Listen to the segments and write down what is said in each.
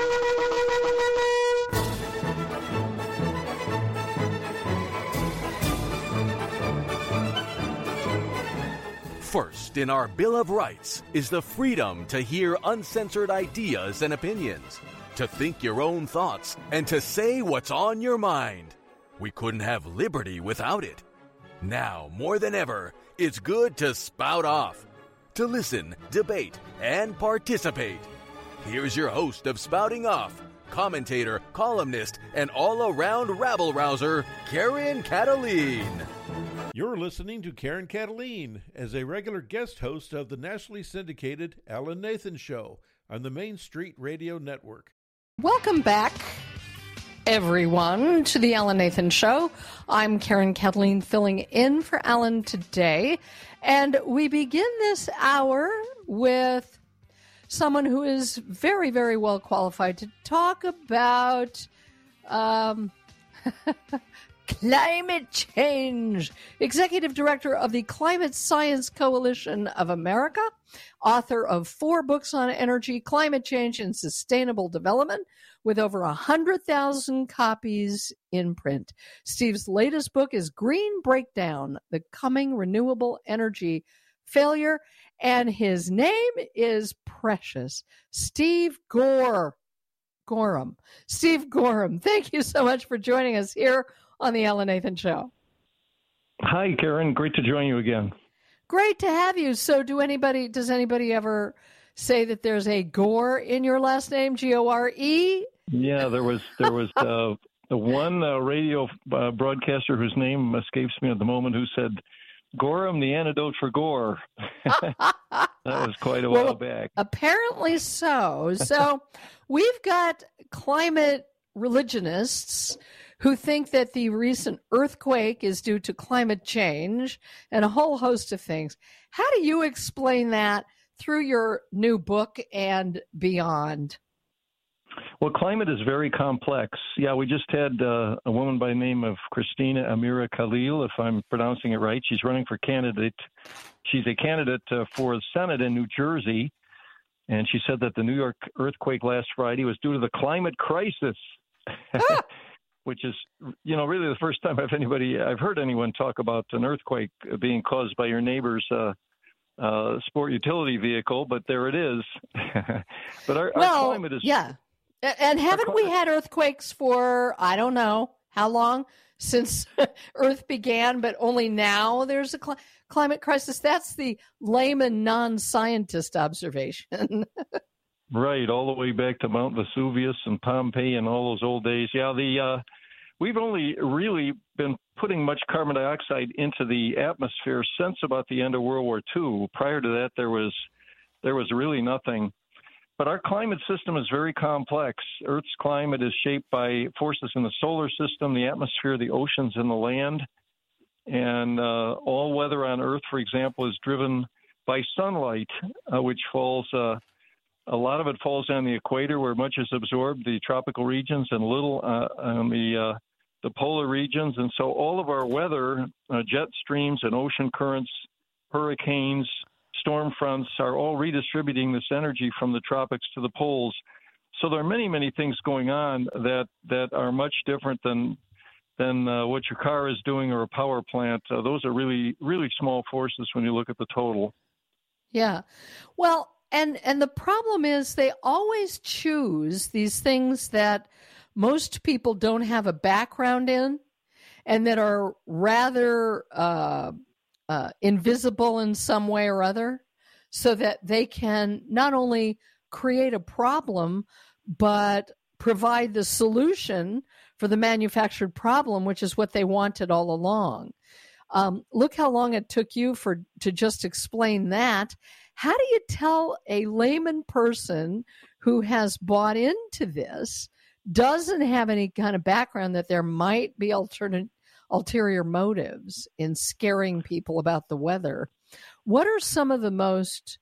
First in our Bill of Rights is the freedom to hear uncensored ideas and opinions, to think your own thoughts, and to say what's on your mind. We couldn't have liberty without it. Now, more than ever, it's good to spout off, to listen, debate, and participate. Here's your host of Spouting Off, commentator, columnist, and all-around rabble-rouser, Karen Kataline. You're listening to Karen Kataline as a regular guest host of the nationally syndicated Alan Nathan Show on the Main Street Radio Network. Welcome back, everyone, to the Alan Nathan Show. I'm Karen Kataline filling in for Alan today, and we begin this hour with someone who is very, very well qualified to talk about climate change. Executive Director of the Climate Science Coalition of America, author of 4 books on energy, climate change, and sustainable development, with over 100,000 copies in print. Steve's latest book is Green Breakdown, The Coming Renewable Energy Failure, and his name is precious. Steve Gorham. Steve Gorham, thank you so much for joining us here on the Alan Nathan Show. Hi, Karen. Great to join you again. Great to have you. So does anybody ever say that there's a Gore in your last name, G-O-R-E? Yeah, there was the one radio broadcaster whose name escapes me at the moment who said, Gorham, the antidote for gore. That was quite a while back. Apparently so. So we've got climate religionists who think that the recent earthquake is due to climate change and a whole host of things. How do you explain that through your new book and beyond? Well, climate is very complex. Yeah, we just had a woman by the name of Christina Amira Khalil, if I'm pronouncing it right. She's running for candidate. She's a candidate for the Senate in New Jersey. And she said that the New York earthquake last Friday was due to the climate crisis. Which is, really the first time I've heard anyone talk about an earthquake being caused by your neighbor's sport utility vehicle, but there it is. But our climate is... Yeah. And haven't we had earthquakes for, I don't know, how long since Earth began, but only now there's a climate crisis? That's the layman non-scientist observation. Right, all the way back to Mount Vesuvius and Pompeii and all those old days. Yeah, we've only really been putting much carbon dioxide into the atmosphere since about the end of World War II. Prior to that, there was really nothing. But our climate system is very complex. Earth's climate is shaped by forces in the solar system, the atmosphere, the oceans, and the land. And all weather on Earth, for example, is driven by sunlight, which falls... a lot of it falls on the equator, where much is absorbed, the tropical regions, and little on the polar regions. And so all of our weather, jet streams and ocean currents, hurricanes, storm fronts are all redistributing this energy from the tropics to the poles. So there are many, many things going on that are much different than what your car is doing or a power plant. Those are really, really small forces when you look at the total. Yeah. Well, and the problem is they always choose these things that most people don't have a background in and that are rather invisible in some way or other, so that they can not only create a problem, but provide the solution for the manufactured problem, which is what they wanted all along. Look how long it took you to just explain that. How do you tell a layman person who has bought into this, doesn't have any kind of background, that there might be ulterior motives in scaring people about the weather? What are some of the most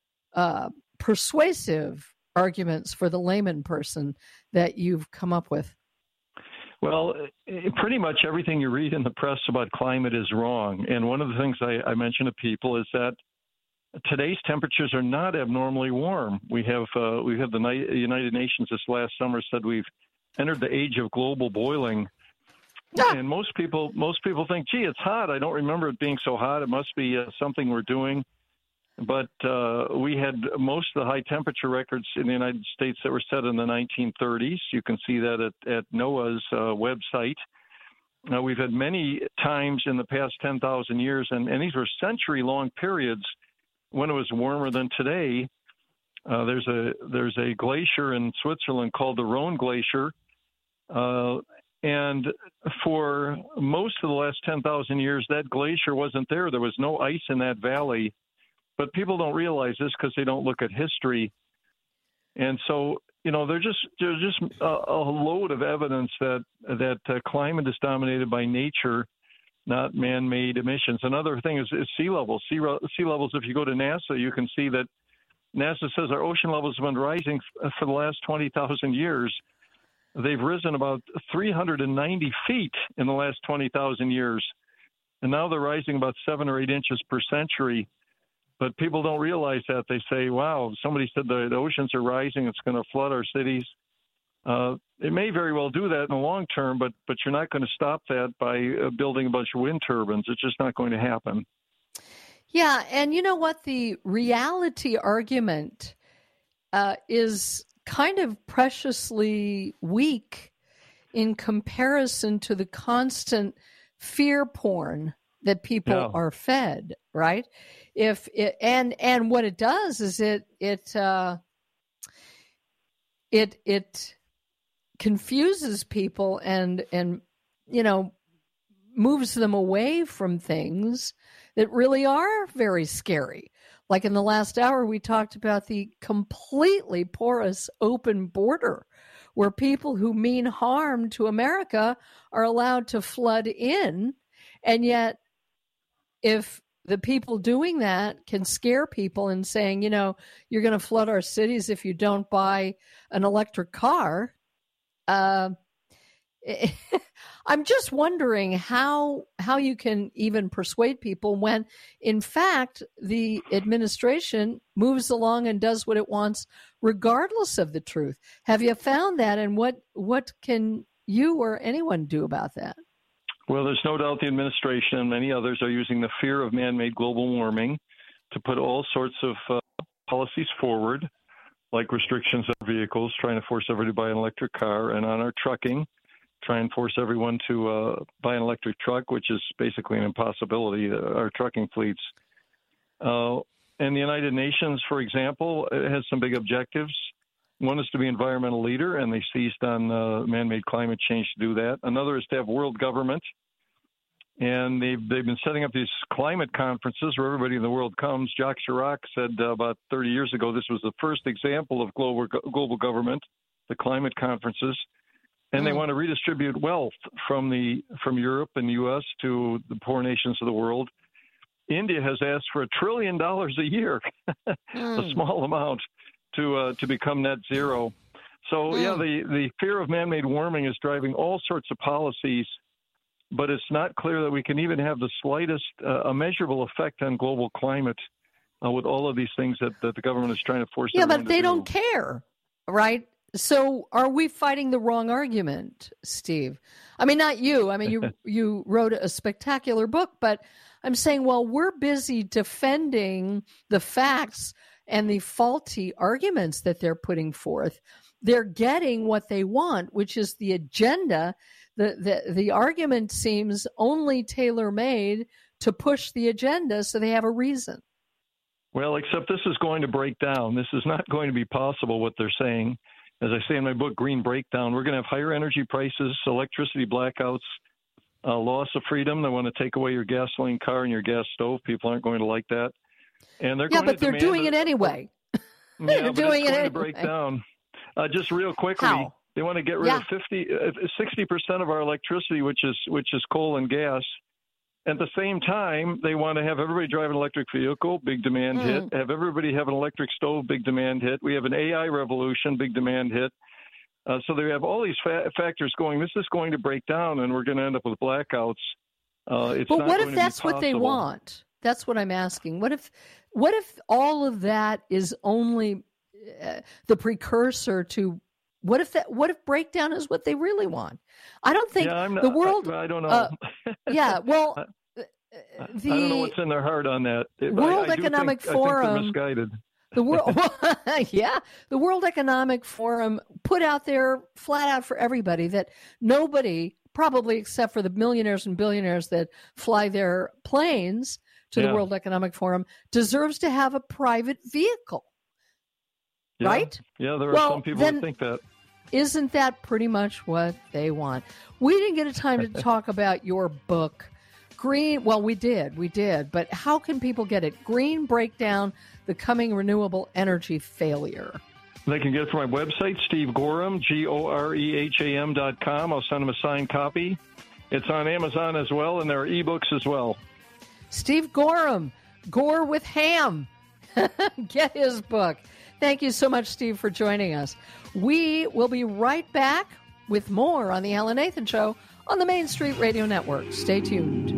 persuasive arguments for the layman person that you've come up with? Well, pretty much everything you read in the press about climate is wrong. And one of the things I mention to people is that today's temperatures are not abnormally warm. We have the United Nations this last summer said we've entered the age of global boiling. And most people think, gee, it's hot. I don't remember it being so hot. It must be something we're doing. But we had most of the high temperature records in the United States that were set in the 1930s. You can see that at NOAA's website. We've had many times in the past 10,000 years, and these were century-long periods when it was warmer than today. There's a glacier in Switzerland called the Rhone Glacier. And for most of the last 10,000 years, that glacier wasn't there. There was no ice in that valley. But people don't realize this because they don't look at history. And so, there's just a load of evidence that climate is dominated by nature, not man-made emissions. Another thing is sea levels. Sea levels, if you go to NASA, you can see that NASA says our ocean levels have been rising for the last 20,000 years. They've risen about 390 feet in the last 20,000 years. And now they're rising about 7 or 8 inches per century. But people don't realize that. They say, wow, somebody said the oceans are rising, it's going to flood our cities. It may very well do that in the long term, but you're not going to stop that by building a bunch of wind turbines. It's just not going to happen. Yeah, and you know what? The reality argument is kind of preciously weak in comparison to the constant fear porn that people are fed, right? If it, and what it does is it confuses people and moves them away from things that really are very scary. Like in the last hour, we talked about the completely porous open border where people who mean harm to America are allowed to flood in. And yet, if the people doing that can scare people and saying, you're going to flood our cities if you don't buy an electric car, I'm just wondering how you can even persuade people when, in fact, the administration moves along and does what it wants regardless of the truth. Have you found that, and what can you or anyone do about that? Well, there's no doubt the administration and many others are using the fear of man-made global warming to put all sorts of policies forward, like restrictions on vehicles, trying to force everybody to buy an electric car, and on our trucking, try and force everyone to buy an electric truck, which is basically an impossibility, our trucking fleets. And the United Nations, for example, has some big objectives. One is to be environmental leader, and they seized on man-made climate change to do that. Another is to have world government, and they've been setting up these climate conferences where everybody in the world comes. Jacques Chirac said about 30 years ago this was the first example of global government, the climate conferences. And they want to redistribute wealth from Europe and the U.S. to the poor nations of the world. India has asked for $1 trillion a year, a small amount, to become net zero. So, the fear of man-made warming is driving all sorts of policies, but it's not clear that we can even have the slightest measurable effect on global climate with all of these things that the government is trying to force everyone to do. Yeah, but they don't care, right? So are we fighting the wrong argument, Steve? I mean, not you. I mean, you wrote a spectacular book, but I'm saying, well, we're busy defending the facts and the faulty arguments that they're putting forth. They're getting what they want, which is the agenda. The argument seems only tailor-made to push the agenda, so they have a reason. Well, except this is going to break down. This is not going to be possible, what they're saying. As I say in my book, Green Breakdown, we're going to have higher energy prices, electricity blackouts, loss of freedom. They want to take away your gasoline car and your gas stove. People aren't going to like that. And they're going but they're doing it anyway. They're doing it anyway. To break down. Just real quickly, How? They want to get rid of 60% of our electricity, which is coal and gas. At the same time, they want to have everybody drive an electric vehicle, big demand hit. Have everybody have an electric stove, big demand hit. We have an AI revolution, big demand hit. So they have all these factors going. This is going to break down, and we're going to end up with blackouts. But what if that's what they want? That's what I'm asking. What if all of that is only the precursor to what if breakdown is what they really want? I don't think the world. I don't know. Yeah, well, I don't know what's in their heart on that. World Economic Forum. I think they're misguided. The World Economic Forum put out there flat out for everybody that nobody, probably except for the millionaires and billionaires that fly their planes to the World Economic Forum, deserves to have a private vehicle. Yeah. Right? Yeah, there are some people who think that. Isn't that pretty much what they want? We didn't get a time to talk about your book, Green. Well, we did. But how can people get it? Green Breakdown, the Coming Renewable Energy Failure. They can get it from my website, Steve Gorham, GOREHAM.com. I'll send them a signed copy. It's on Amazon as well, and there are ebooks as well. Steve Gorham, Gore with Ham. Get his book. Thank you so much, Steve, for joining us. We will be right back with more on The Alan Nathan Show on the Main Street Radio Network. Stay tuned.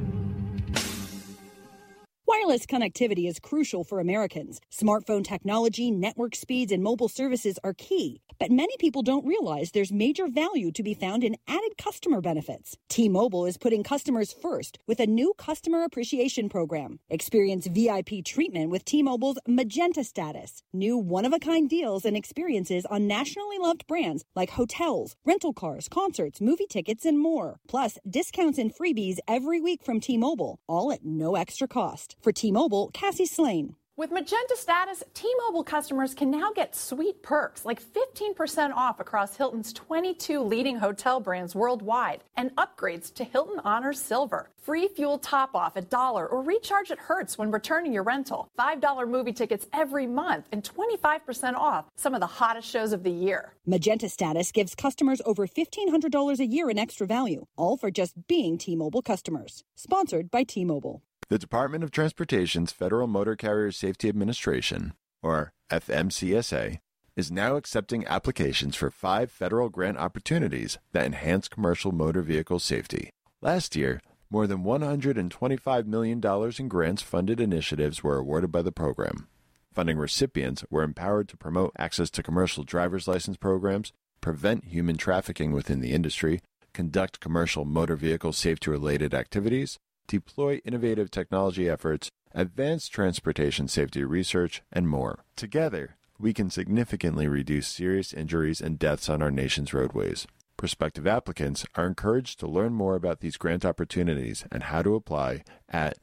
Wireless connectivity is crucial for Americans. Smartphone technology, network speeds, and mobile services are key. But many people don't realize there's major value to be found in added customer benefits. T-Mobile is putting customers first with a new customer appreciation program. Experience VIP treatment with T-Mobile's Magenta Status. New one-of-a-kind deals and experiences on nationally loved brands like hotels, rental cars, concerts, movie tickets, and more. Plus, discounts and freebies every week from T-Mobile, all at no extra cost. For T-Mobile, Cassie Slane. With Magenta Status, T-Mobile customers can now get sweet perks like 15% off across Hilton's 22 leading hotel brands worldwide and upgrades to Hilton Honors Silver. Free fuel top-off $1 or recharge at Hertz when returning your rental. $5 movie tickets every month and 25% off some of the hottest shows of the year. Magenta Status gives customers over $1,500 a year in extra value, all for just being T-Mobile customers. Sponsored by T-Mobile. The Department of Transportation's Federal Motor Carrier Safety Administration, or FMCSA, is now accepting applications for 5 federal grant opportunities that enhance commercial motor vehicle safety. Last year, more than $125 million in grants-funded initiatives were awarded by the program. Funding recipients were empowered to promote access to commercial driver's license programs, prevent human trafficking within the industry, conduct commercial motor vehicle safety-related activities, deploy innovative technology efforts, advance transportation safety research, and more. Together, we can significantly reduce serious injuries and deaths on our nation's roadways. Prospective applicants are encouraged to learn more about these grant opportunities and how to apply at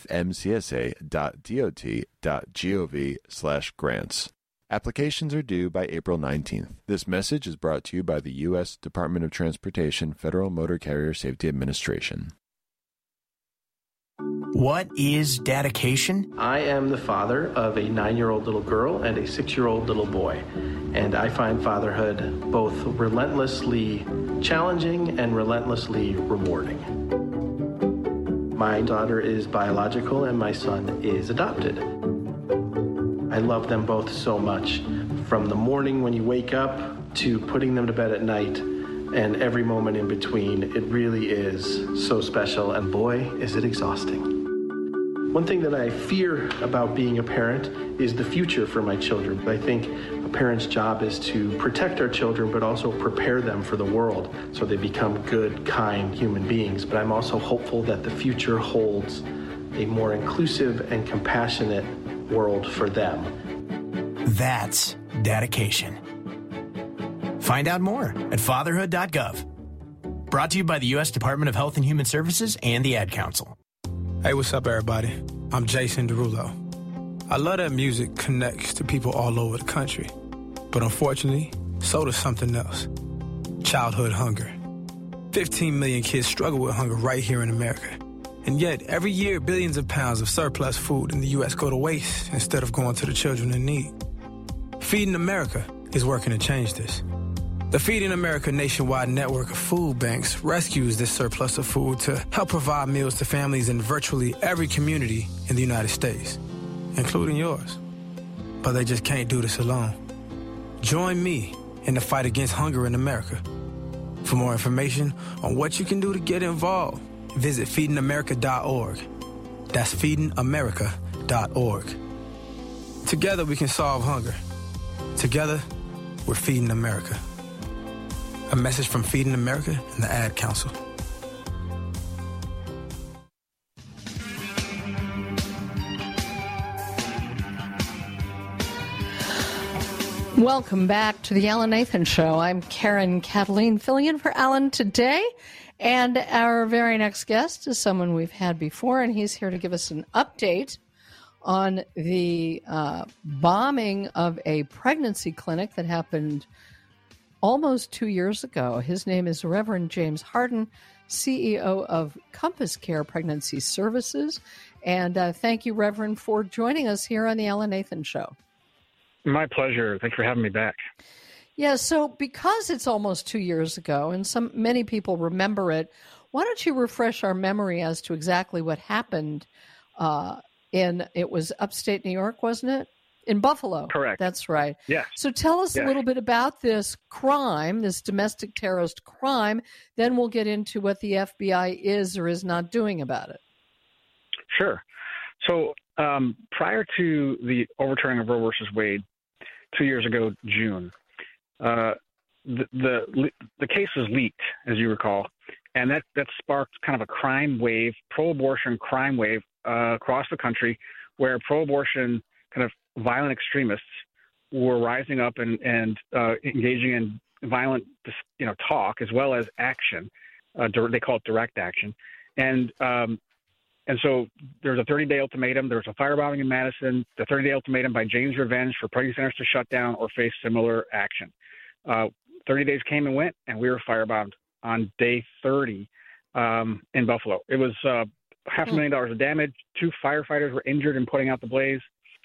fmcsa.dot.gov/grants. Applications are due by April 19th. This message is brought to you by the U.S. Department of Transportation Federal Motor Carrier Safety Administration. What is dedication? I am the father of a 9-year-old little girl and a 6-year-old little boy, and I find fatherhood both relentlessly challenging and relentlessly rewarding. My daughter is biological and my son is adopted. I love them both so much, from the morning when you wake up to putting them to bed at night, and every moment in between. It really is so special, and boy, is it exhausting. One thing that I fear about being a parent is the future for my children. I think a parent's job is to protect our children, but also prepare them for the world so they become good, kind human beings. But I'm also hopeful that the future holds a more inclusive and compassionate world for them. That's dedication. Find out more at fatherhood.gov. Brought to you by the U.S. Department of Health and Human Services and the Ad Council. Hey, what's up, everybody? I'm Jason Derulo. I love that music connects to people all over the country. But unfortunately, so does something else. Childhood hunger. 15 million kids struggle with hunger right here in America. And yet, every year, billions of pounds of surplus food in the U.S. go to waste instead of going to the children in need. Feeding America is working to change this. The Feeding America nationwide network of food banks rescues this surplus of food to help provide meals to families in virtually every community in the United States, including yours. But they just can't do this alone. Join me in the fight against hunger in America. For more information on what you can do to get involved, visit feedingamerica.org. That's feedingamerica.org. Together we can solve hunger. Together, we're Feeding America. A message from Feeding America and the Ad Council. Welcome back to the Alan Nathan Show. I'm Karen Cataline, filling in for Alan today. And our very next guest is someone we've had before, and he's here to give us an update on the bombing of a pregnancy clinic that happened almost 2 years ago. His name is Reverend James Hardin, CEO of Compass Care Pregnancy Services. And thank you, Reverend, for joining us here on the Alan Nathan Show. My pleasure. Thanks for having me back. Yeah, so because it's almost 2 years ago, and many people remember it, why don't you refresh our memory as to exactly what happened it was upstate New York, wasn't it? In Buffalo. Correct. That's right. Yes. So tell us a little bit about this crime, this domestic terrorist crime. Then we'll get into what the FBI is or is not doing about it. Sure. So prior to the overturning of Roe versus Wade 2 years ago, June, the case was leaked, as you recall, and that sparked kind of a crime wave, pro-abortion crime wave across the country, where pro-abortion kind of violent extremists were rising up and engaging in violent, talk as well as action. They call it direct action, and so there's a 30-day ultimatum. There was a firebombing in Madison. The 30-day ultimatum by Jane's Revenge for pregnancy centers to shut down or face similar action. 30 days came and went, and we were firebombed on day 30 in Buffalo. It was $500,000 of damage. 2 firefighters were injured in putting out the blaze.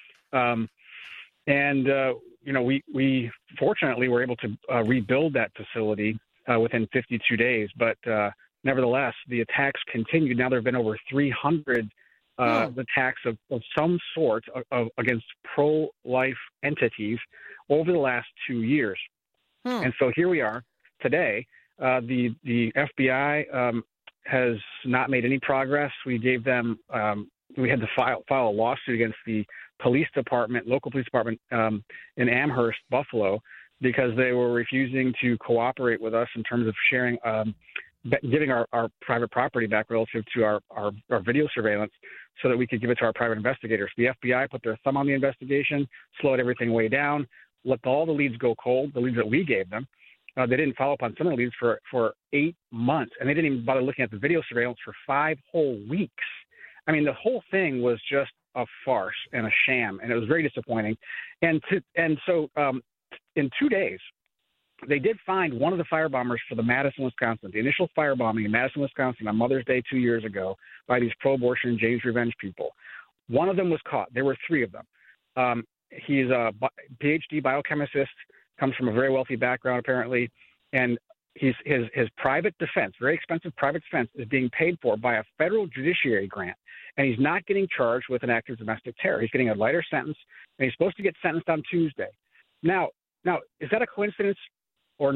We fortunately were able to rebuild that facility within 52 days. But nevertheless, the attacks continued. Now there have been over 300 attacks of some sort against pro-life entities over the last 2 years. And so here we are today. The FBI has not made any progress. We gave them we had to file a lawsuit against the police department, local police department in Amherst, Buffalo, because they were refusing to cooperate with us in terms of sharing, giving our private property back relative to our video surveillance so that we could give it to our private investigators. The FBI put their thumb on the investigation, slowed everything way down, let all the leads go cold, the leads that we gave them. They didn't follow up on some of the leads for 8 months, and they didn't even bother looking at the video surveillance for 5 whole weeks. I mean, the whole thing was just a farce and a sham, and it was very disappointing. And so in 2 days, they did find one of the firebombers for the Madison, Wisconsin, the initial firebombing in Madison, Wisconsin on Mother's Day 2 years ago by these pro-abortion Jane's Revenge people. One of them was caught. There were 3 of them. He's a PhD biochemist, comes from a very wealthy background apparently, and his private defense, very expensive private defense, is being paid for by a federal judiciary grant, and he's not getting charged with an act of domestic terror. He's getting a lighter sentence, and he's supposed to get sentenced on Tuesday. Now, is that a coincidence, or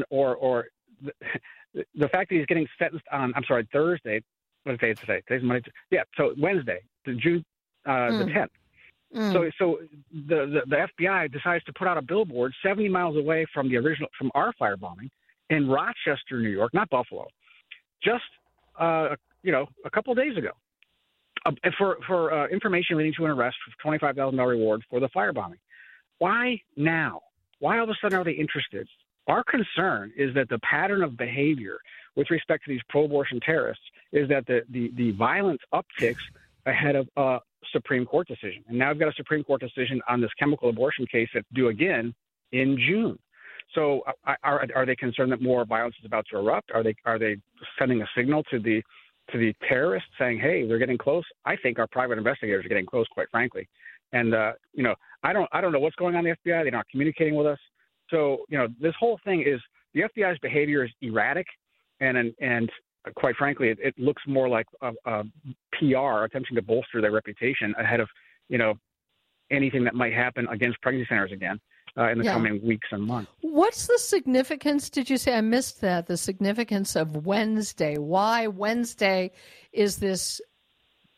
the fact that he's getting sentenced on Thursday? What day is today? Today's Monday. Yeah, so Wednesday, June the 10th. So the FBI decides to put out a billboard 70 miles away from our firebombing in Rochester, New York, not Buffalo, just a couple of days ago, for information leading to an arrest for $25,000 reward for the firebombing. Why now? Why all of a sudden are they interested? Our concern is that the pattern of behavior with respect to these pro-abortion terrorists is that the violence upticks ahead of a Supreme Court decision. And now we've got a Supreme Court decision on this chemical abortion case that's due again in June. So are they concerned that more violence is about to erupt? Are they sending a signal to the terrorists saying, hey, they're getting close? I think our private investigators are getting close, quite frankly. And, I don't know what's going on in the FBI. They're not communicating with us. So, this whole thing is the FBI's behavior is erratic and quite frankly, it looks more like a PR attempting to bolster their reputation ahead of, anything that might happen against pregnancy centers again in the coming weeks and months. What's the significance, did you say? I missed that, the significance of Wednesday. Why Wednesday is this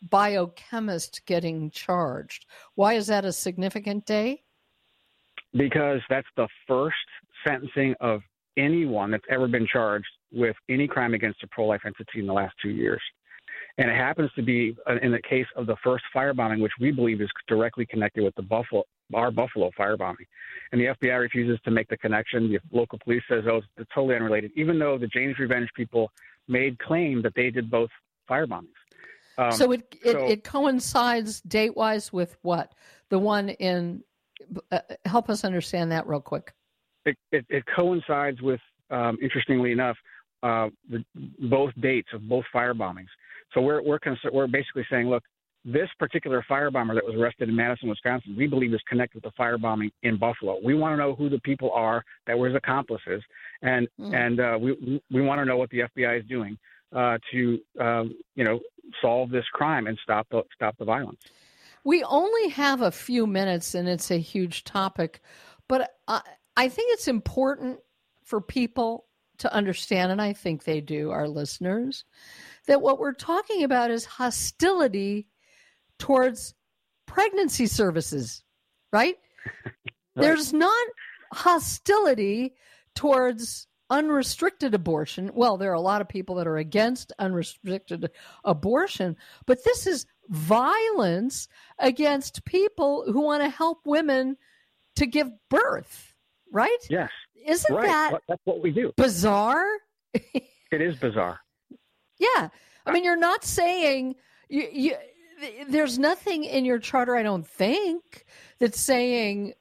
biochemist getting charged. Why is that a significant day? Because that's the first sentencing of anyone that's ever been charged with any crime against a pro-life entity in the last 2 years. And it happens to be in the case of the first firebombing, which we believe is directly connected with our Buffalo firebombing. And the FBI refuses to make the connection. The local police says, oh, it's totally unrelated, even though the James Revenge people made claim that they did both firebombings. So it coincides date-wise with what? The one in help us understand that real quick. It coincides with, interestingly enough, both dates of both firebombings. So we're basically saying, look, this particular firebomber that was arrested in Madison, Wisconsin, we believe is connected with the firebombing in Buffalo. We want to know who the people are that were his accomplices, and we want to know what the FBI is doing to solve this crime and stop the violence. We only have a few minutes, and it's a huge topic, but I think it's important for people to understand, and I think they do, our listeners, that what we're talking about is hostility towards pregnancy services, right? Right. There's not hostility towards unrestricted abortion. Well, there are a lot of people that are against unrestricted abortion, but this is violence against people who want to help women to give birth, right? Yes. Isn't that's what we do? Bizarre? It is bizarre. Yeah. I mean, you're not saying there's nothing in your charter, I don't think, that's saying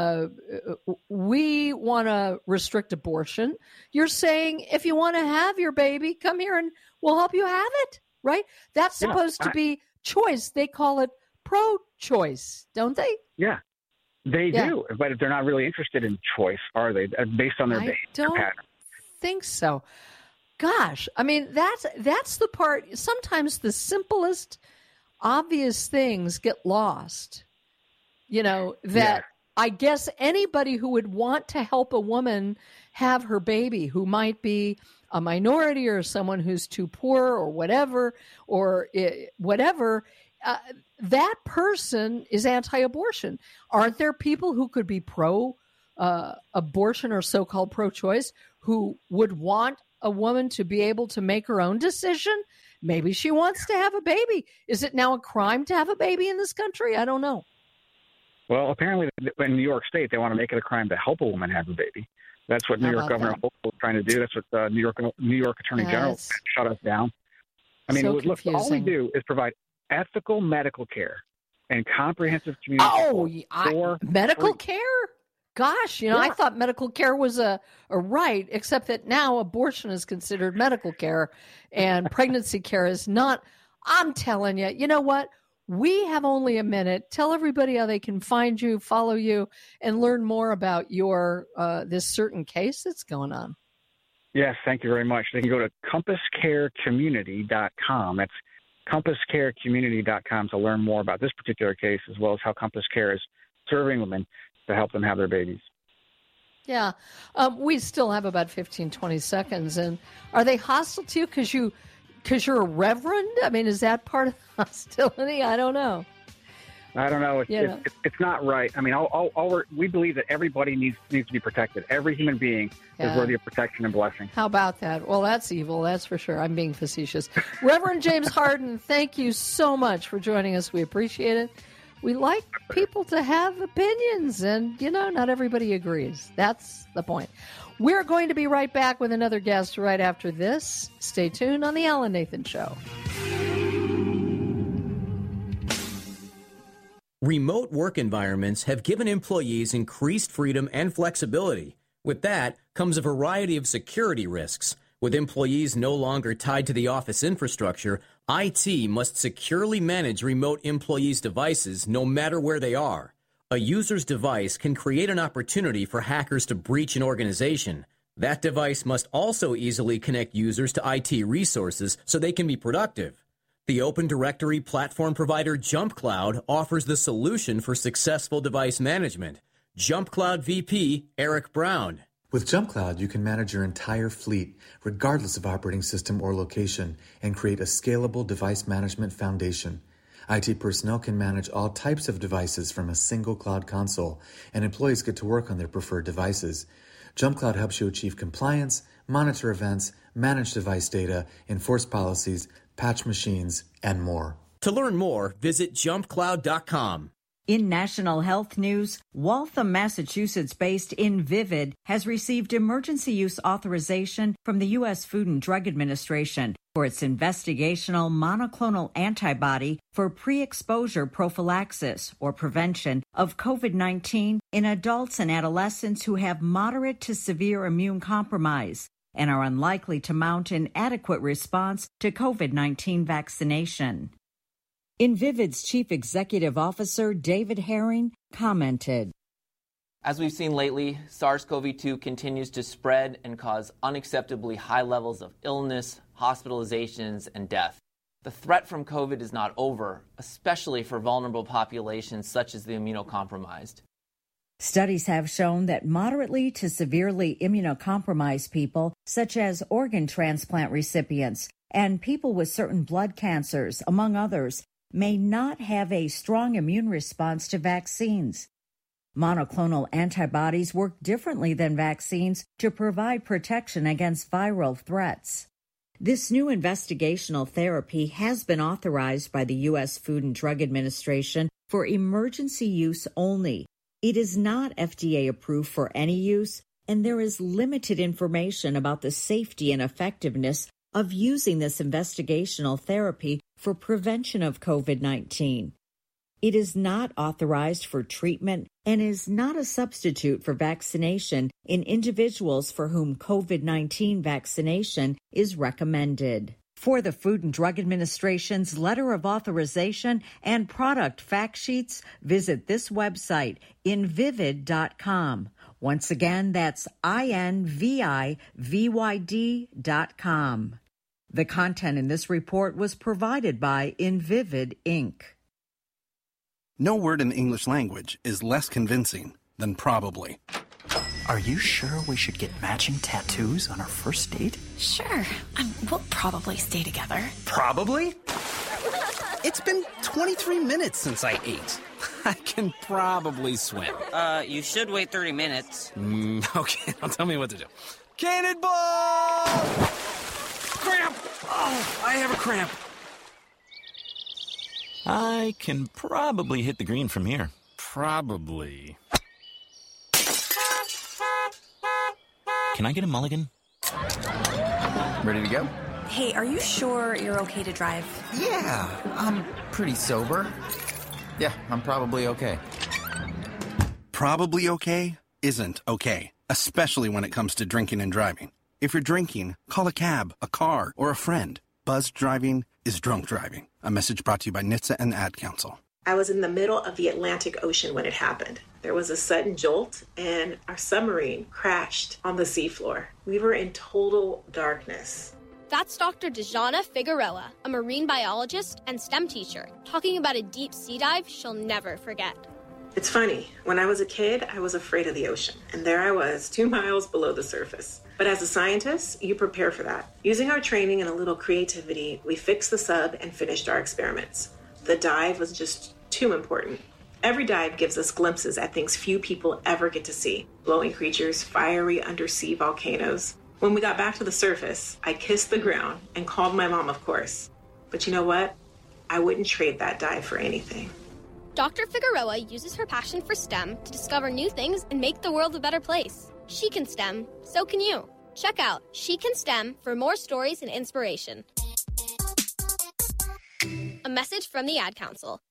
we want to restrict abortion. You're saying if you want to have your baby, come here and we'll help you have it, right? That's supposed to be choice. They call it pro-choice, don't they? Yeah, they do. But they're not really interested in choice, are they? Based on their behavior pattern. I don't think so. Gosh, I mean, that's the part. Sometimes the simplest, obvious things get lost. I guess anybody who would want to help a woman have her baby, who might be a minority or someone who's too poor or whatever, that person is anti-abortion. Aren't there people who could be pro-abortion or so-called pro-choice who would want a woman to be able to make her own decision? Maybe she wants to have a baby. Is it now a crime to have a baby in this country? I don't know. Well, apparently in New York State, they want to make it a crime to help a woman have a baby. That's what New York Governor Hochul is trying to do. That's what New York Attorney General shut us down. I mean, look, all we do is provide ethical medical care and comprehensive community support. Medical care? Gosh, I thought medical care was a right, except that now abortion is considered medical care and pregnancy care is not. I'm telling you, you know what? We have only a minute. Tell everybody how they can find you, follow you, and learn more about your this certain case that's going on. Yes, thank you very much. They can go to compasscarecommunity.com. That's compasscarecommunity.com to learn more about this particular case, as well as how Compass Care is serving women to help them have their babies. Yeah. We still have about 15, 20 seconds. And are they hostile to you because you're a reverend? I mean, is that part of hostility? I don't know. It's not right. I mean, we believe that everybody needs to be protected. Every human being is worthy of protection and blessing. How about that? Well, that's evil. That's for sure. I'm being facetious. Reverend James Hardin, thank you so much for joining us. We appreciate it. We like people to have opinions, and, not everybody agrees. That's the point. We're going to be right back with another guest right after this. Stay tuned on The Alan Nathan Show. Remote work environments have given employees increased freedom and flexibility. With that comes a variety of security risks. With employees no longer tied to the office infrastructure, IT must securely manage remote employees' devices no matter where they are. A user's device can create an opportunity for hackers to breach an organization. That device must also easily connect users to IT resources so they can be productive. The Open Directory platform provider JumpCloud offers the solution for successful device management. JumpCloud VP Eric Brown. With JumpCloud, you can manage your entire fleet, regardless of operating system or location, and create a scalable device management foundation. IT personnel can manage all types of devices from a single cloud console, and employees get to work on their preferred devices. JumpCloud helps you achieve compliance, monitor events, manage device data, enforce policies, patch machines, and more. To learn more, visit jumpcloud.com. In national health news, Waltham, Massachusetts-based Invivid has received emergency use authorization from the U.S. Food and Drug Administration for its investigational monoclonal antibody for pre-exposure prophylaxis or prevention of COVID-19 in adults and adolescents who have moderate to severe immune compromise and are unlikely to mount an adequate response to COVID-19 vaccination. Invivid's Chief Executive Officer, David Herring, commented. As we've seen lately, SARS-CoV-2 continues to spread and cause unacceptably high levels of illness, hospitalizations, and death. The threat from COVID is not over, especially for vulnerable populations such as the immunocompromised. Studies have shown that moderately to severely immunocompromised people, such as organ transplant recipients and people with certain blood cancers, among others, may not have a strong immune response to vaccines. Monoclonal antibodies work differently than vaccines to provide protection against viral threats. This new investigational therapy has been authorized by the U.S. Food and Drug Administration for emergency use only. It is not FDA approved for any use, and there is limited information about the safety and effectiveness of using this investigational therapy for prevention of COVID-19. It is not authorized for treatment and is not a substitute for vaccination in individuals for whom COVID-19 vaccination is recommended. For the Food and Drug Administration's letter of authorization and product fact sheets, visit this website, invivid.com. Once again, that's INVIVYD.com. The content in this report was provided by Invivid, Inc. No word in the English language is less convincing than probably. Are you sure we should get matching tattoos on our first date? Sure. We'll probably stay together. Probably? It's been 23 minutes since I ate. I can probably swim. You should wait 30 minutes. Okay, now tell me what to do. Cannonball! Cramp! Oh, I have a cramp. I can probably hit the green from here. Probably. Can I get a mulligan? Ready to go? Hey, are you sure you're okay to drive? Yeah, I'm pretty sober. Yeah, I'm probably okay. Probably okay isn't okay, especially when it comes to drinking and driving. If you're drinking, call a cab, a car, or a friend. Buzzed driving is drunk driving. A message brought to you by NHTSA and the Ad Council. I was in the middle of the Atlantic Ocean when it happened. There was a sudden jolt, and our submarine crashed on the seafloor. We were in total darkness. That's Dr. Dejana Figueroa, a marine biologist and STEM teacher, talking about a deep sea dive she'll never forget. It's funny, when I was a kid, I was afraid of the ocean, and there I was, 2 miles below the surface. But as a scientist, you prepare for that. Using our training and a little creativity, we fixed the sub and finished our experiments. The dive was just too important. Every dive gives us glimpses at things few people ever get to see. Glowing creatures, fiery undersea volcanoes. When we got back to the surface, I kissed the ground and called my mom, of course. But you know what? I wouldn't trade that dive for anything. Dr. Figueroa uses her passion for STEM to discover new things and make the world a better place. She can STEM, so can you. Check out She Can STEM for more stories and inspiration. A message from the Ad Council.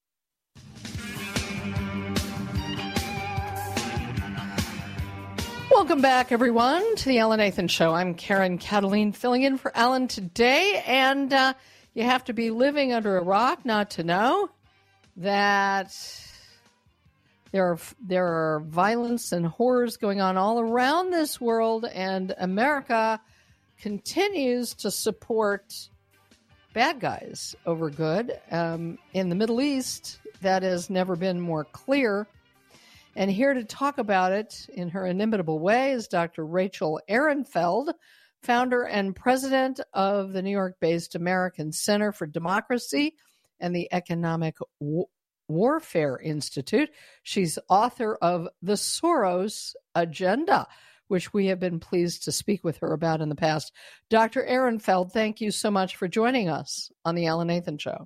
Welcome back, everyone, to the Alan Nathan Show. I'm Karen Cataline, filling in for Alan today, and you have to be living under a rock not to know that there are violence and horrors going on all around this world, and America continues to support bad guys over good. In the Middle East, that has never been more clear. And here to talk about it in her inimitable way is Dr. Rachel Ehrenfeld, founder and president of the New York-based American Center for Democracy and the Economic Warfare Institute. She's author of The Soros Agenda, which we have been pleased to speak with her about in the past. Dr. Ehrenfeld, thank you so much for joining us on the Alan Nathan Show.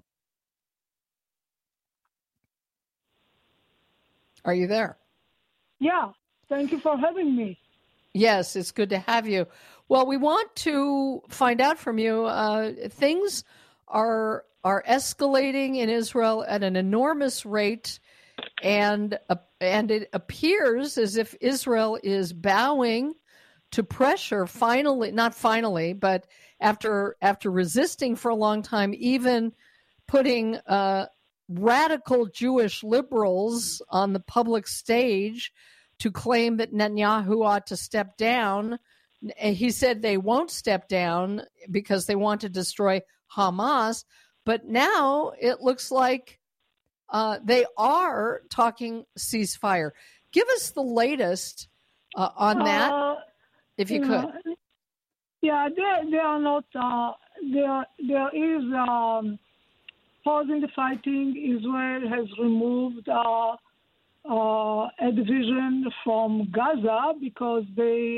Are you there? Yeah, thank you for having me. Yes, it's good to have you. Well, we want to find out from you. Things are escalating in Israel at an enormous rate, and it appears as if Israel is bowing to pressure. Not finally, but after resisting for a long time, even putting radical Jewish liberals on the public stage to claim that Netanyahu ought to step down. He said they won't step down because they want to destroy Hamas. But now it looks like they are talking ceasefire. Give us the latest on that, if you could. Yeah, they are not. There is pause in the fighting. Israel has removed a division from Gaza because they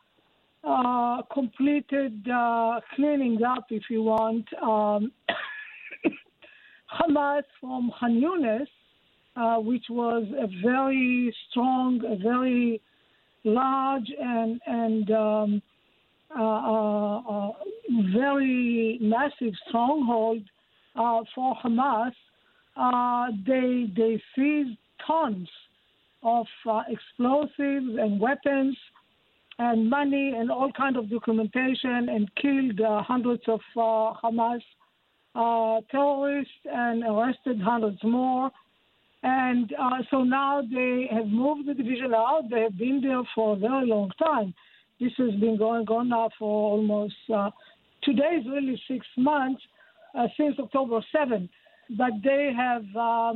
completed cleaning up, if you want, Hamas from Khan Yunis, which was a very strong, a very large and very massive stronghold for Hamas. They seized tons of explosives and weapons and money and all kinds of documentation and killed hundreds of Hamas terrorists and arrested hundreds more. And so now they have moved the division out. They have been there for a very long time. This has been going on now for almost, today is really 6 months, since October 7. But they have,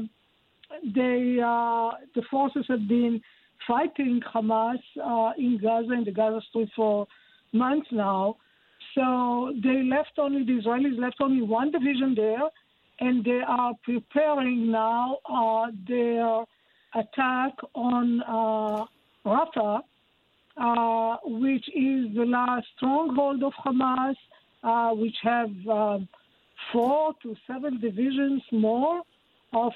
the forces have been fighting Hamas in Gaza, in the Gaza Strip for months now. So the Israelis left only one division there, and they are preparing now their attack on Rafah, which is the last stronghold of Hamas, which have 4 to 7 divisions more of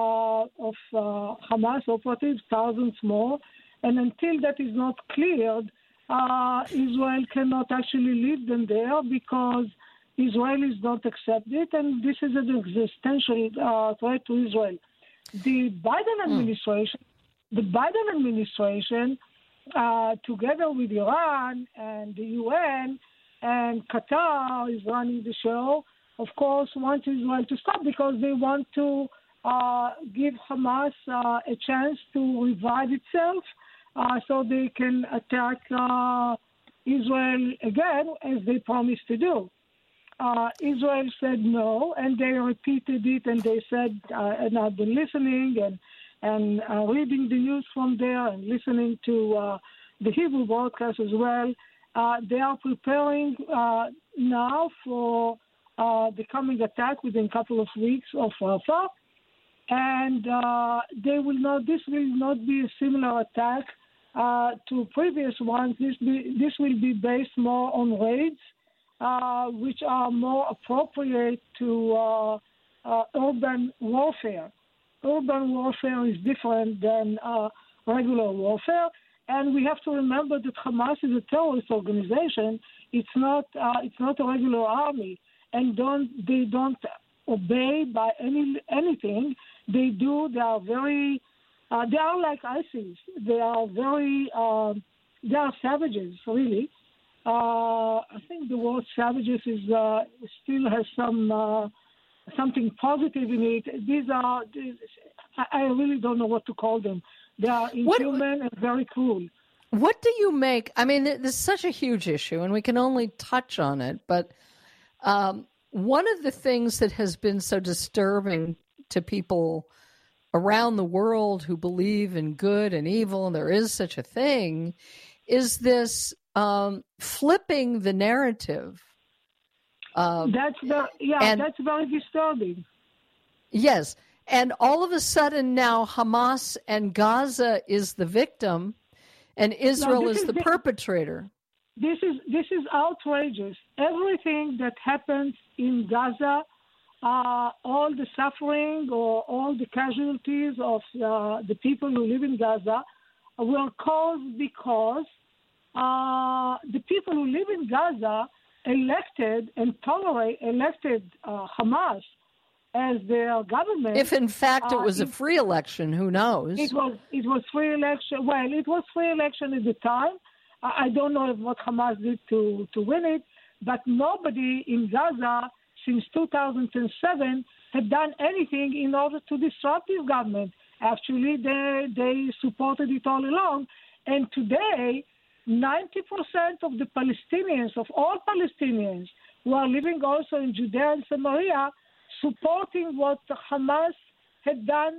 Hamas operatives, thousands more. And until that is not cleared, Israel cannot actually leave them there because Israelis don't accept it, and this is an existential threat to Israel. The Biden administration, together with Iran and the UN and Qatar is running the show, of course, wants Israel to stop because they want to give Hamas a chance to revive itself so they can attack Israel again, as they promised to do. Israel said no, and they repeated it, and they said, and I've been listening and reading the news from there and listening to the Hebrew broadcast as well. They are preparing now for the coming attack within a couple of weeks of Rafah, and this will not be a similar attack to previous ones. This will be based more on raids, which are more appropriate to urban warfare. Urban warfare is different than regular warfare, and we have to remember that Hamas is a terrorist organization. It's not a regular army, and they don't obey by anything. They do. They are very. They are like ISIS. They are very. They are savages, really. I think the word savages is still has something positive in it. These are. I really don't know what to call them. They are inhuman and very cruel. What do you make? I mean, this is such a huge issue, and we can only touch on it. But one of the things that has been so disturbing to people around the world who believe in good and evil, and there is such a thing, is this flipping the narrative. That's very disturbing. Yes. And all of a sudden now Hamas and Gaza is the victim and Israel is the perpetrator. This is outrageous. Everything that happens in Gaza, all the suffering or all the casualties of the people who live in Gaza were caused because the people who live in Gaza elected Hamas as their government. If in fact it was a free election, who knows? It was free election. Well, it was free election at the time. I don't know what Hamas did to win it, but nobody in Gaza since 2007 had done anything in order to disrupt this government. Actually, they supported it all along. And today, 90% of the Palestinians, of all Palestinians who are living also in Judea and Samaria, supporting what Hamas had done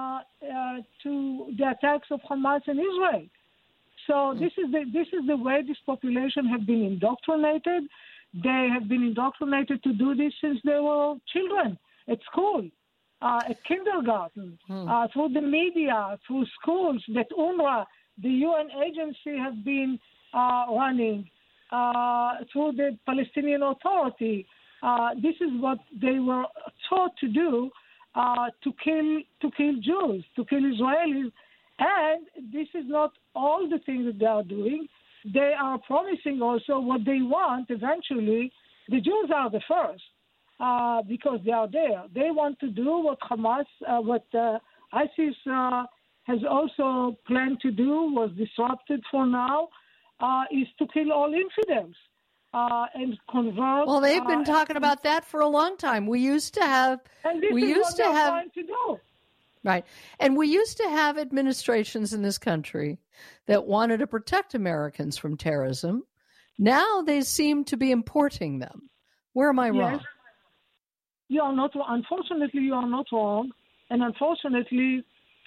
to the attacks of Hamas in Israel. So this is the way this population have been indoctrinated. They have been indoctrinated to do this since they were children at school, at kindergarten, through the media, through schools that UNRWA, the UN agency, have been running, through the Palestinian Authority. This is what they were taught to do, to kill Jews, to kill Israelis. And this is not all the things that they are doing. They are promising also what they want eventually. The Jews are the first because they are there. They want to do what Hamas, what ISIS has also planned to do, was disrupted for now, is to kill all infidels. And convert. Well, they've been talking about that for a long time. We used to have. And this is what they're trying to do. Right. And we used to have administrations in this country that wanted to protect Americans from terrorism. Now they seem to be importing them. Where am I wrong? Yes. You are not. Unfortunately, you are not wrong. And unfortunately,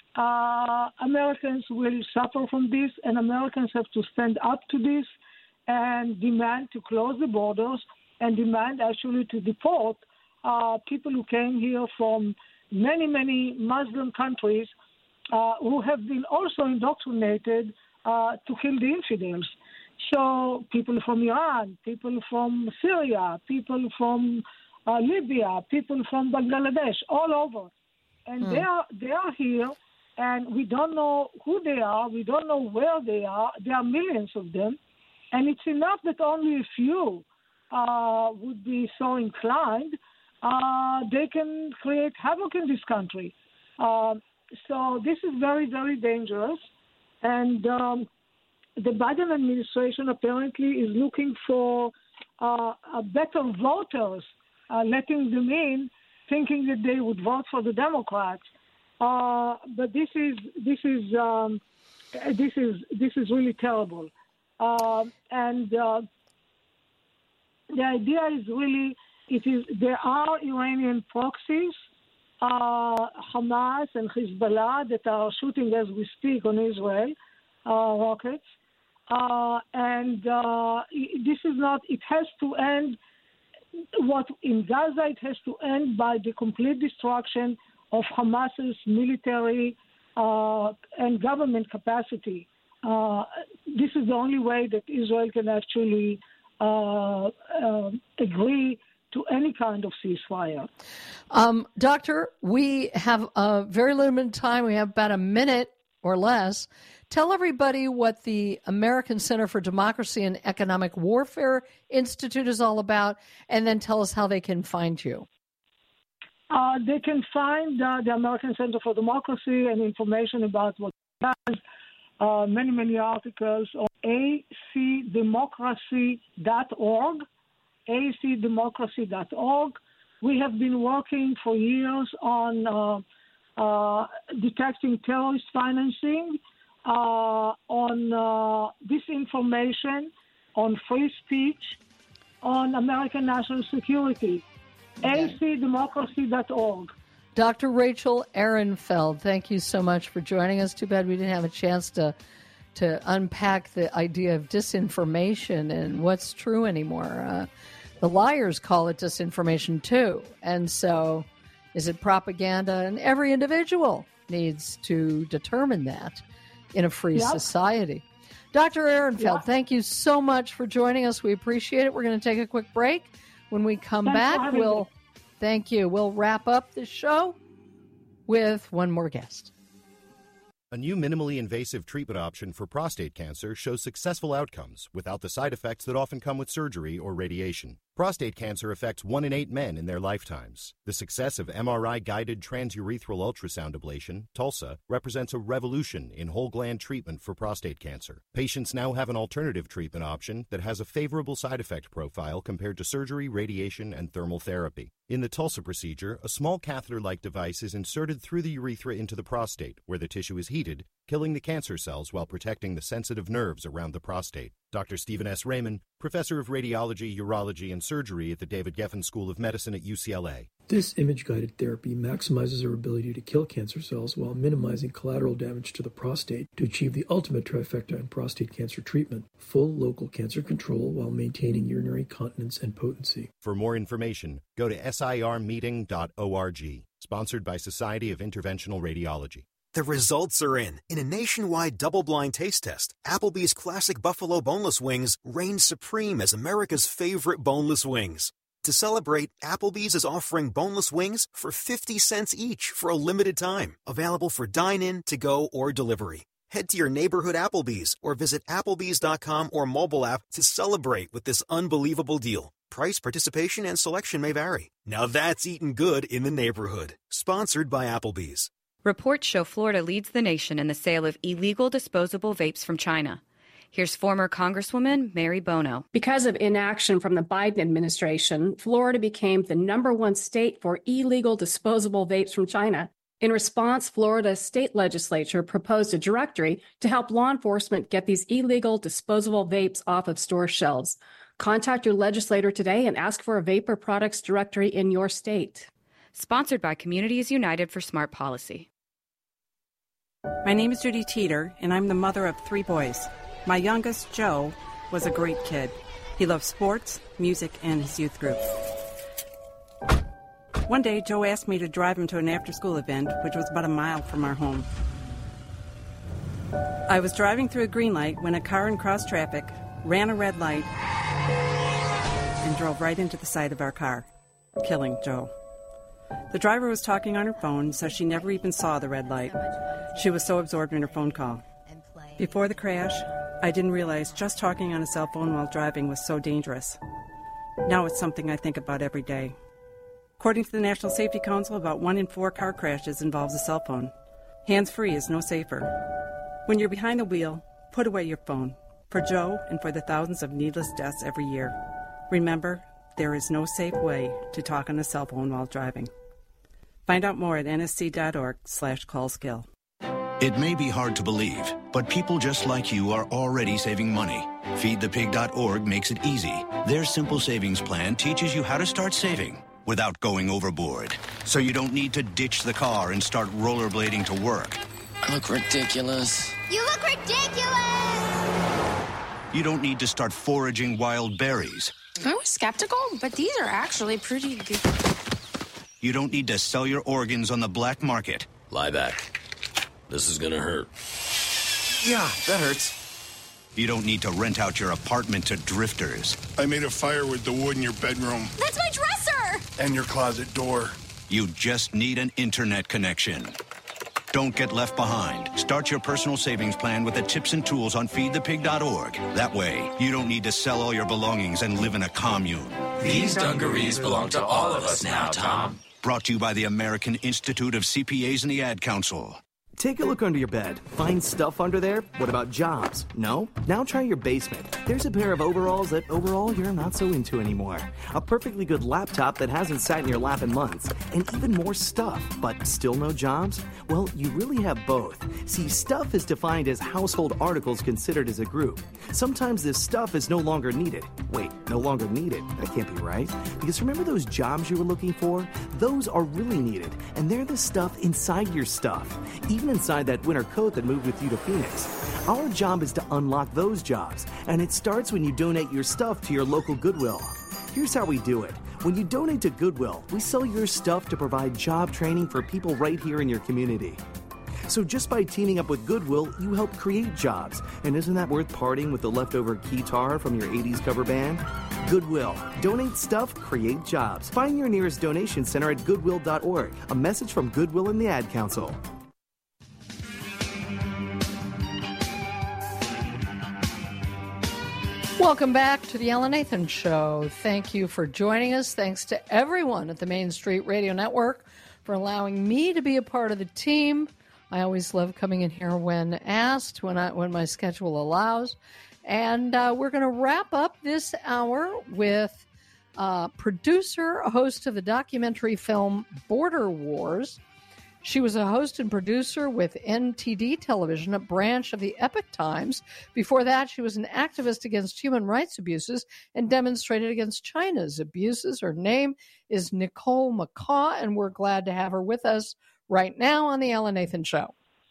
Americans will suffer from this, and Americans have to stand up to this and demand to close the borders and demand actually to deport people who came here from many, many Muslim countries who have been also indoctrinated to kill the infidels. So people from Iran, people from Syria, people from Libya, people from Bangladesh, all over. And they are here, and we don't know who they are. We don't know where they are. There are millions of them. And it's enough that only a few would be so inclined. They can create havoc in this country. So this is very, very dangerous. And the Biden administration apparently is looking for better voters, letting them in, thinking that they would vote for the Democrats. But this is really terrible. And the idea is really, there are Iranian proxies, Hamas and Hezbollah, that are shooting as we speak on Israel, rockets. And this is not, it has to end, what in Gaza, it has to end by the complete destruction of Hamas's military and government capacity. This is the only way that Israel can actually agree to any kind of ceasefire. Doctor, we have a very limited time. We have about a minute or less. Tell everybody what the American Center for Democracy and Economic Warfare Institute is all about, and then tell us how they can find you. They can find the American Center for Democracy and information about what it does. Many, many articles on acdemocracy.org, acdemocracy.org. We have been working for years on detecting terrorist financing, on disinformation, on free speech, on American national security. acdemocracy.org. Dr. Rachel Ehrenfeld, thank you so much for joining us. Too bad we didn't have a chance to unpack the idea of disinformation and what's true anymore. The liars call it disinformation too. And so, Is it propaganda? And every individual needs to determine that in a free society. Dr. Ehrenfeld, thank you so much for joining us. We appreciate it. We're going to take a quick break. When we come back, we'll wrap up the show with one more guest. A new minimally invasive treatment option for prostate cancer shows successful outcomes without the side effects that often come with surgery or radiation. Prostate cancer affects 1 in 8 men in their lifetimes. The success of MRI-guided transurethral ultrasound ablation, TULSA, represents a revolution in whole gland treatment for prostate cancer. Patients now have an alternative treatment option that has a favorable side effect profile compared to surgery, radiation, and thermal therapy. In the TULSA procedure, a small catheter-like device is inserted through the urethra into the prostate, where the tissue is heated, killing the cancer cells while protecting the sensitive nerves around the prostate. Dr. Stephen S. Raymond, professor of radiology, urology, and surgery at the David Geffen School of Medicine at UCLA. This image-guided therapy maximizes our ability to kill cancer cells while minimizing collateral damage to the prostate to achieve the ultimate trifecta in prostate cancer treatment: full local cancer control while maintaining urinary continence and potency. For more information, go to sirmeeting.org. Sponsored by Society of Interventional Radiology. The results are in. In a nationwide double-blind taste test, Applebee's Classic Buffalo Boneless Wings reigned supreme as America's favorite boneless wings. To celebrate, Applebee's is offering boneless wings for 50 cents each for a limited time. Available for dine-in, to-go, or delivery. Head to your neighborhood Applebee's or visit Applebee's.com or mobile app to celebrate with this unbelievable deal. Price, participation, and selection may vary. Now that's eating good in the neighborhood. Sponsored by Applebee's. Reports show Florida leads the nation in the sale of illegal disposable vapes from China. Here's former Congresswoman Mary Bono. Because of inaction from the Biden administration, Florida became the #1 state for illegal disposable vapes from China. In response, Florida's state legislature proposed a directory to help law enforcement get these illegal disposable vapes off of store shelves. Contact your legislator today and ask for a vapor products directory in your state. Sponsored by Communities United for Smart Policy. My name is Judy Teeter, and I'm the mother of 3 boys. My youngest, Joe, was a great kid. He loved sports, music, and his youth group. One day, Joe asked me to drive him to an after-school event, which was about a mile from our home. I was driving through a green light when a car in cross traffic ran a red light and drove right into the side of our car, killing Joe. The driver was talking on her phone, so she never even saw the red light. She was so absorbed in her phone call. Before the crash, I didn't realize just talking on a cell phone while driving was so dangerous. Now it's something I think about every day. According to the National Safety Council, about 1 in 4 car crashes involves a cell phone. Hands-free is no safer. When you're behind the wheel, put away your phone. For Joe and for the thousands of needless deaths every year. Remember, there is no safe way to talk on a cell phone while driving. Find out more at nsc.org/callskill. It may be hard to believe, but people just like you are already saving money. FeedThePig.org makes it easy. Their simple savings plan teaches you how to start saving without going overboard. So you don't need to ditch the car and start rollerblading to work. I look ridiculous. You look ridiculous! You don't need to start foraging wild berries. I was skeptical, but these are actually pretty good. You don't need to sell your organs on the black market. Lie back. This is gonna hurt. Yeah, that hurts. You don't need to rent out your apartment to drifters. I made a fire with the wood in your bedroom. That's my dresser! And your closet door. You just need an internet connection. Don't get left behind. Start your personal savings plan with the tips and tools on feedthepig.org. That way, you don't need to sell all your belongings and live in a commune. These dungarees belong to all of us now, Tom. Brought to you by the American Institute of CPAs and the Ad Council. Take a look under your bed. Find stuff under there? What about jobs? No? Now try your basement. There's a pair of overalls that overall you're not so into anymore. A perfectly good laptop that hasn't sat in your lap in months. And even more stuff, but still no jobs? Well, you really have both. See, stuff is defined as household articles considered as a group. Sometimes this stuff is no longer needed. Wait, no longer needed? That can't be right. Because remember those jobs you were looking for? Those are really needed. And they're the stuff inside your stuff. Even inside that winter coat that moved with you to Phoenix. Our job is to unlock those jobs, and it starts when you donate your stuff to your local Goodwill. Here's how we do it. When you donate to Goodwill, we sell your stuff to provide job training for people right here in your community. So just by teaming up with Goodwill, you help create jobs. And isn't that worth parting with the leftover guitar from your 80s cover band? Goodwill. Donate stuff, create jobs. Find your nearest donation center at goodwill.org. A message from Goodwill and the Ad Council. Welcome back to the Ellen Nathan Show. Thank you for joining us. Thanks to everyone at the Main Street Radio Network for allowing me to be a part of the team. I always love coming in here when asked, when my schedule allows. And we're going to wrap up this hour with producer, host of the documentary film Border Wars. She was a host and producer with NTD Television, a branch of the Epoch Times. Before that, she was an activist against human rights abuses and demonstrated against China's abuses. Her name is Nicole McCaw, and we're glad to have her with us right now on the Ellen Nathan Show.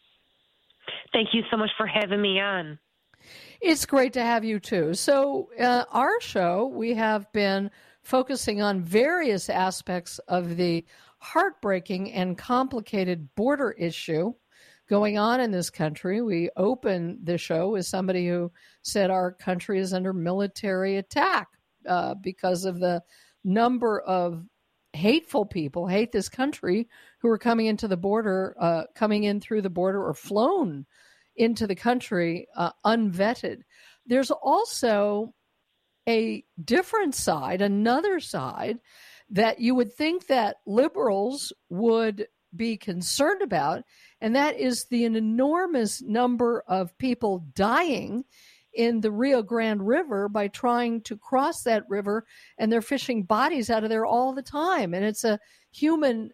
Thank you so much for having me on. It's great to have you, too. So our show, we have been focusing on various aspects of the heartbreaking and complicated border issue going on in this country. We opened the show with somebody who said our country is under military attack because of the number of hateful people, hate this country, who are coming into the border, coming in through the border or flown into the country unvetted. There's also a different side, another side, that you would think that liberals would be concerned about, and that is the enormous number of people dying in the Rio Grande River by trying to cross that river, and they're fishing bodies out of there all the time. And it's a human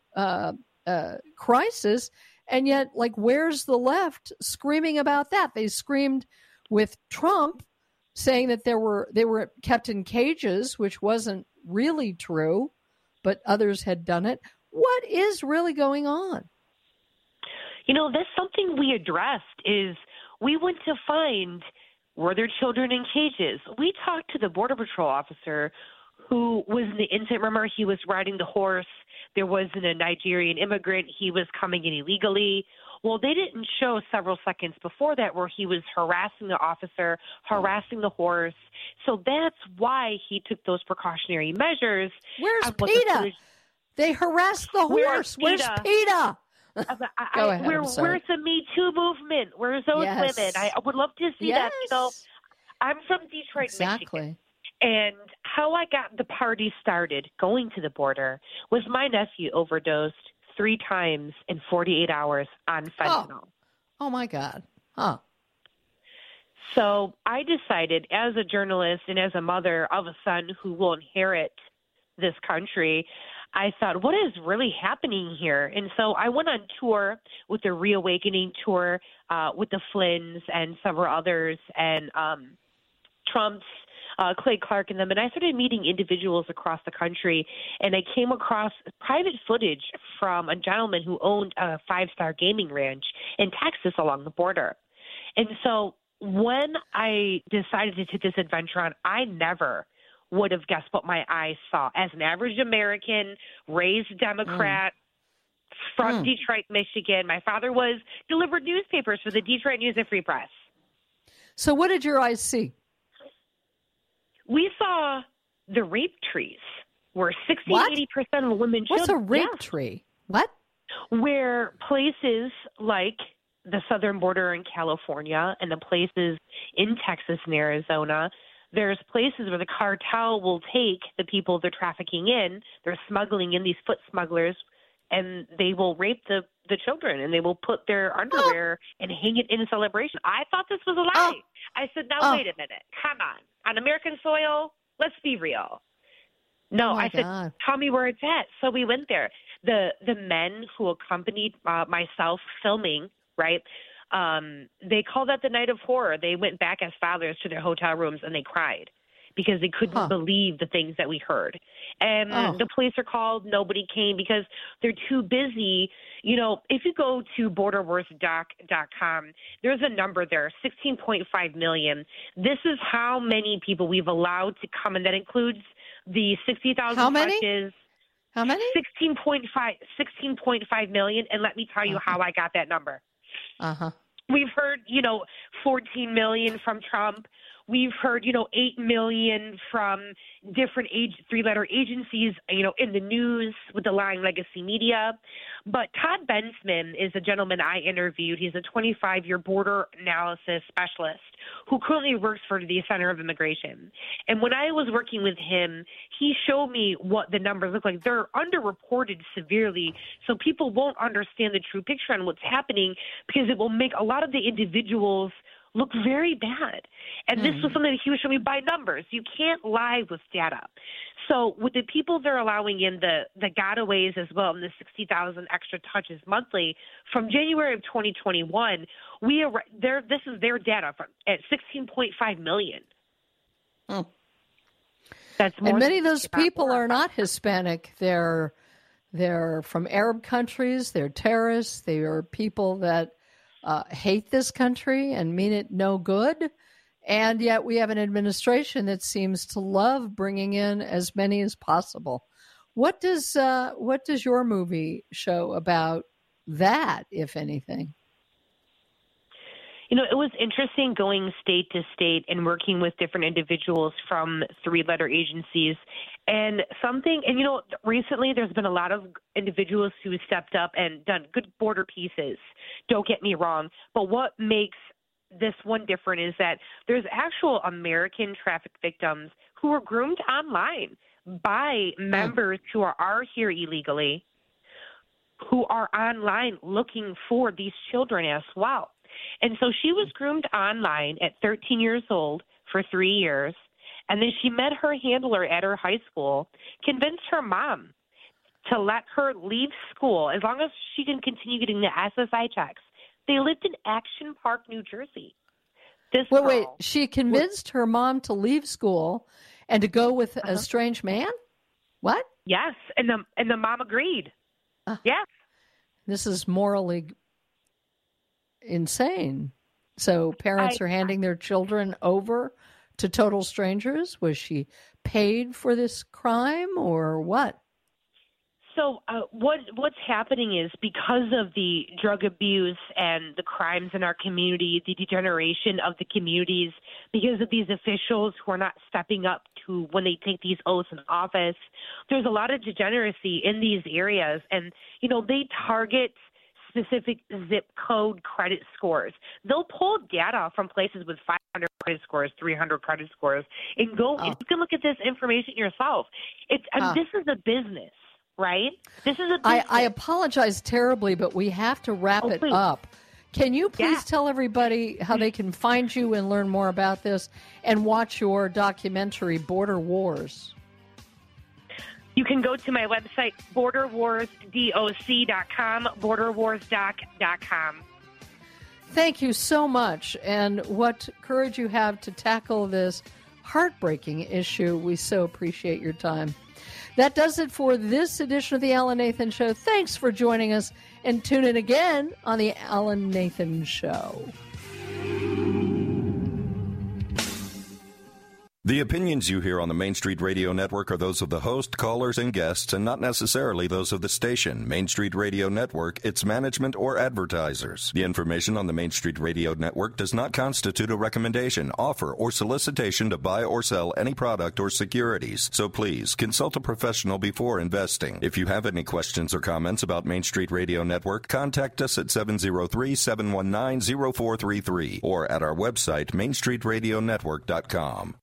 crisis, and yet, like, where's the left screaming about that? They screamed with Trump, saying that they were kept in cages, which wasn't really true, but others had done it. What is really going on? You know, that's something we addressed is we went to find, were there children in cages? We talked to the Border Patrol officer who was in the incident. Remember, he was riding the horse. There wasn't a Nigerian immigrant. He was coming in illegally. Well, they didn't show several seconds before that where he was harassing the officer, harassing the horse. So that's why he took those precautionary measures. Where's PETA? They harassed the horse. Where's PETA? Go ahead. Where's the Me Too movement? Where's those women? I would love to see that. You know, I'm from Detroit, Michigan. And how I got the party started going to the border was my nephew overdosed 3 times in 48 hours on fentanyl. Oh my God. Huh. So I decided, as a journalist and as a mother of a son who will inherit this country, I thought, what is really happening here? And so I went on tour with the Reawakening tour with the Flynns and several others, and Trump's Clay Clark and them, and I started meeting individuals across the country, and I came across private footage from a gentleman who owned a 5-star gaming ranch in Texas along the border. And so when I decided to take this adventure on, I never would have guessed what my eyes saw. As an average American, raised Democrat, from Detroit, Michigan, my father delivered newspapers for the Detroit News and Free Press. So what did your eyes see? We saw the rape trees where 60-80% of the women What's a rape tree? What? Where places like the southern border in California and the places in Texas and Arizona, there's places where the cartel will take the people they're trafficking in, they're smuggling in, these foot smugglers, and they will rape the children, and they will put their underwear and hang it in celebration. I thought this was a lie. I said, now, wait a minute. Come on American soil, let's be real. No, I said, tell me where it's at. So we went there. The men who accompanied myself filming, right, they called that the night of horror. They went back as fathers to their hotel rooms, and they cried because they couldn't believe the things that we heard. And the police are called. Nobody came because they're too busy. You know, if you go to borderwarsdoc.com, there's a number there, 16.5 million. This is how many people we've allowed to come, and that includes The 60,000 How many? touches. How many? 16.5 million. And let me tell you how I got that number. Uh-huh. We've heard, 14 million from Trump. We've heard, 8 million from different three-letter agencies, in the news with the lying legacy media. But Todd Bensman is a gentleman I interviewed. He's a 25-year border analysis specialist who currently works for the Center of Immigration. And when I was working with him, he showed me what the numbers look like. They're underreported severely, so people won't understand the true picture on what's happening because it will make a lot of the individuals look very bad. And this was something that he was showing me by numbers. You can't lie with data. So with the people they're allowing in the gotaways as well, and the 60,000 extra touches monthly, from January of 2021, this is their data at 16.5 million. Oh. That's more. And many of those people are not Hispanic. They're from Arab countries. They're terrorists. They are people that hate this country and mean it no good. And yet we have an administration that seems to love bringing in as many as possible. What does your movie show about that, if anything? It was interesting going state to state and working with different individuals from three-letter agencies. And recently there's been a lot of individuals who stepped up and done good border pieces. Don't get me wrong. But what makes this one different is that there's actual American traffic victims who were groomed online by members who are here illegally, who are online looking for these children as well. And so she was groomed online at 13 years old for 3 years. And then she met her handler at her high school, convinced her mom to let her leave school as long as she can continue getting the SSI checks. They lived in Action Park, New Jersey. Wait, she convinced her mom to leave school and to go with a strange man? What? Yes, and the mom agreed. Yes. This is morally insane. So parents are handing their children over to total strangers? Was she paid for this crime or what? So what's happening is because of the drug abuse and the crimes in our community, the degeneration of the communities, because of these officials who are not stepping up to when they take these oaths in office, there's a lot of degeneracy in these areas. And, they target specific zip code credit scores. They'll pull data from places with 500 credit scores, 300 credit scores, and go. You can look at this information yourself. This is a business. Right? This is a business. I apologize terribly, but we have to wrap it up. Can you please tell everybody how they can find you and learn more about this and watch your documentary, Border Wars? You can go to my website, borderwarsdoc.com, borderwarsdoc.com. Thank you so much. And what courage you have to tackle this heartbreaking issue. We so appreciate your time. That does it for this edition of The Alan Nathan Show. Thanks for joining us, and tune in again on The Alan Nathan Show. The opinions you hear on the Main Street Radio Network are those of the host, callers, and guests, and not necessarily those of the station, Main Street Radio Network, its management, or advertisers. The information on the Main Street Radio Network does not constitute a recommendation, offer, or solicitation to buy or sell any product or securities. So please, consult a professional before investing. If you have any questions or comments about Main Street Radio Network, contact us at 703-719-0433 or at our website, mainstreetradionetwork.com.